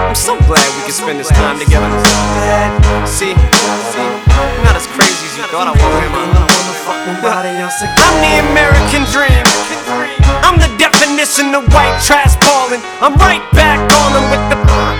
I'm so glad we can spend this time together. See, I'm not as crazy as you thought I was, am I? I'm the American dream. I'm the definition of white trash ballin'. I'm right back on them with the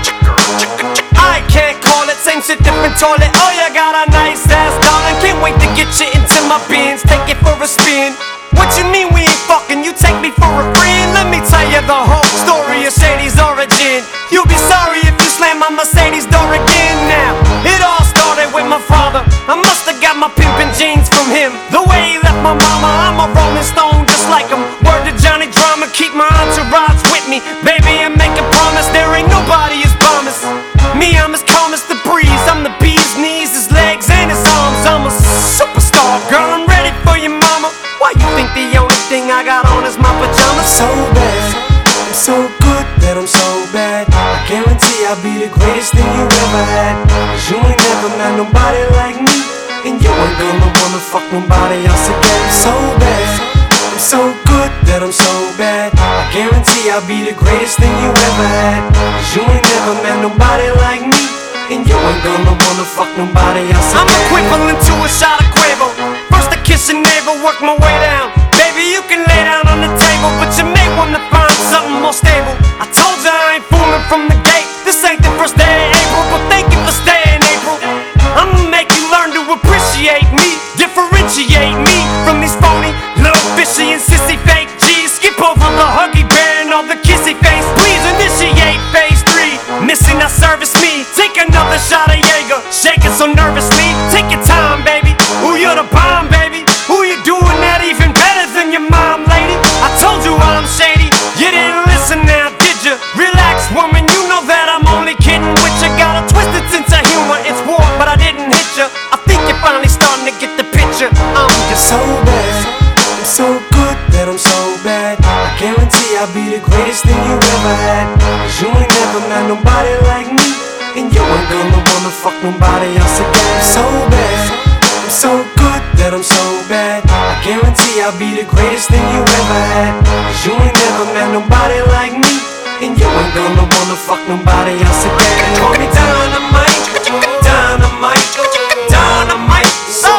I can't call it, same shit, different toilet. Oh, you got a nice ass, darling. Can't wait to get you into my bins, take it for a spin. What you mean we ain't fucking? You take me for a friend? Let me tell you the whole story of Shady's origin. You'll be sorry if you slam my Mercedes door again. Now, it all started with my father. I must've got my pimpin' jeans from him. The way he left my mama, I'm a rolling stone just like him. Word to Johnny Drama, keep my entourage with me. Baby, I make a promise, there ain't nobody as promised. Me, I'm as calm as the breeze. I'm the bee's knees, his legs, and his arms. I'm a superstar, girl, I'm ready for you, mama. Why you think the only thing I got on is my pajamas? So bad, I'm so good that I'm so bad. I guarantee I'll be the greatest thing you ever had. Cause you ain't never met nobody like me, and you ain't gonna wanna fuck nobody else again. So bad, I'm so good that I'm so bad. I guarantee I'll be the greatest thing you ever had. Cause you ain't never met nobody like me, and you ain't gonna wanna fuck nobody else again. I'm equivalent to a shot of Quavo. First I kiss your navel, work my way down. Baby, you can lay down on the table, but you may wanna find something more stable. I told you I ain't fooling from the gate. This ain't the first day of April, but thank you for staying, April. I'ma make you learn to appreciate me, differentiate me from these phony, little fishy and sissy fake G's. Skip over the huggy bear and all the kissy face. Please initiate phase 3. Missing, not service me. Take another shot of Jaeger, shaking so nervously. Take your time, baby. Ooh, you're the bomb, baby. Ooh, you doing that even better than your mom, lady. I told you I'm shady. You didn't listen now, did you? Relax, woman. You know that I'm only kidding with you. Got a twisted sense of humor. It's war, but I didn't hit you. I think you're finally starting to get the picture. I'm just so bad, I'm so good that I'm so bad. I guarantee I'll be the greatest thing you ever had. Cause you ain't never met nobody like me, and you ain't gonna wanna fuck nobody else again. So bad, I'm so good that I'm so bad. I guarantee I'll be the greatest thing you ever had. Cause you ain't never met nobody like me, and you ain't gonna wanna fuck nobody else again. call me dynamite, dynamite, dynamite. So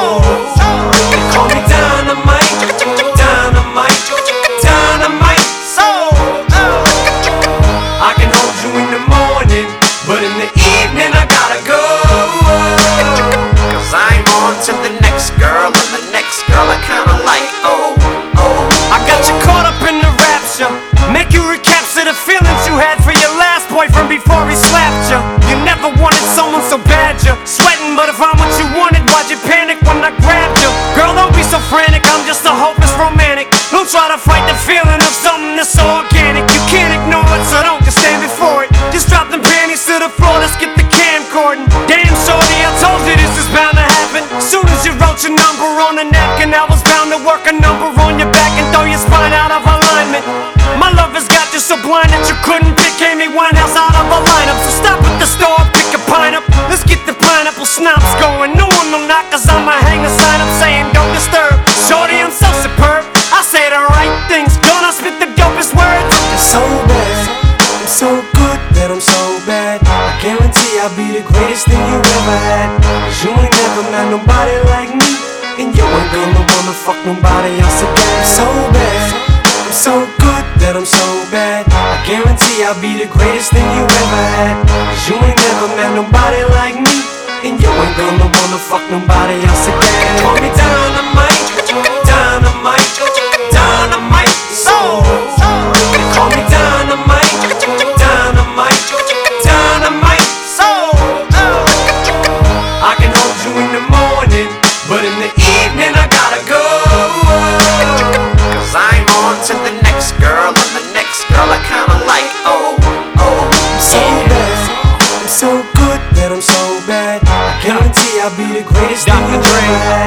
they call me dynamite, dynamite, dynamite. So I can hold you in the morning, but in the evening I gotta go. Cause I'm on to the next girl, and the next girl I kinda like. Oh, I got you caught up in the rapture. Make you recapture the feelings you had for your last boyfriend before he slapped you. You never wanted someone so bad you're sweating, but if I'm what you wanted, why'd you panic when I grabbed you? Girl, don't be so frantic, I'm just a hopeless romantic. Don't try to fight the feeling of something that's so organic. You can't ignore it, so don't just stand before it. Just drop them panties to the floor, let's get the camcording. Damn shorty, I told you this is bound to happen. Soon as you wrote your number on a napkin, I was bound to work a number on your back and throw your spine out of alignment. My love has got you so blind that you couldn't pick Amy Winehouse out of a lineup. So stop at the store, pick a pint up. Let's get the pineapple schnapps going. No one will knock, cause I'ma hang a sign up saying don't disturb. Shorty, I'm so superb, I say the right things, gonna spit the dopest words. So bad, I'm so good that I'm so bad. I guarantee I'll be the greatest thing you ever had. Cause you ain't never met nobody like me, and you ain't gonna wanna fuck nobody else again. So bad, I'm so good that I'm so bad. I guarantee I'll be the greatest thing you ever had. Cause you ain't never met nobody like me, and you ain't gonna wanna fuck nobody else again. Call me dynamite, dynamite, dynamite. So they call me dynamite, dynamite, dynamite. So I can hold you in the morning, but in the evening I gotta go. Cause I'm on to the next girl, and the next girl I kinda like. Oh, so bad, I'm so good that I'm so bad. I guarantee I'll be the greatest thing you ever had.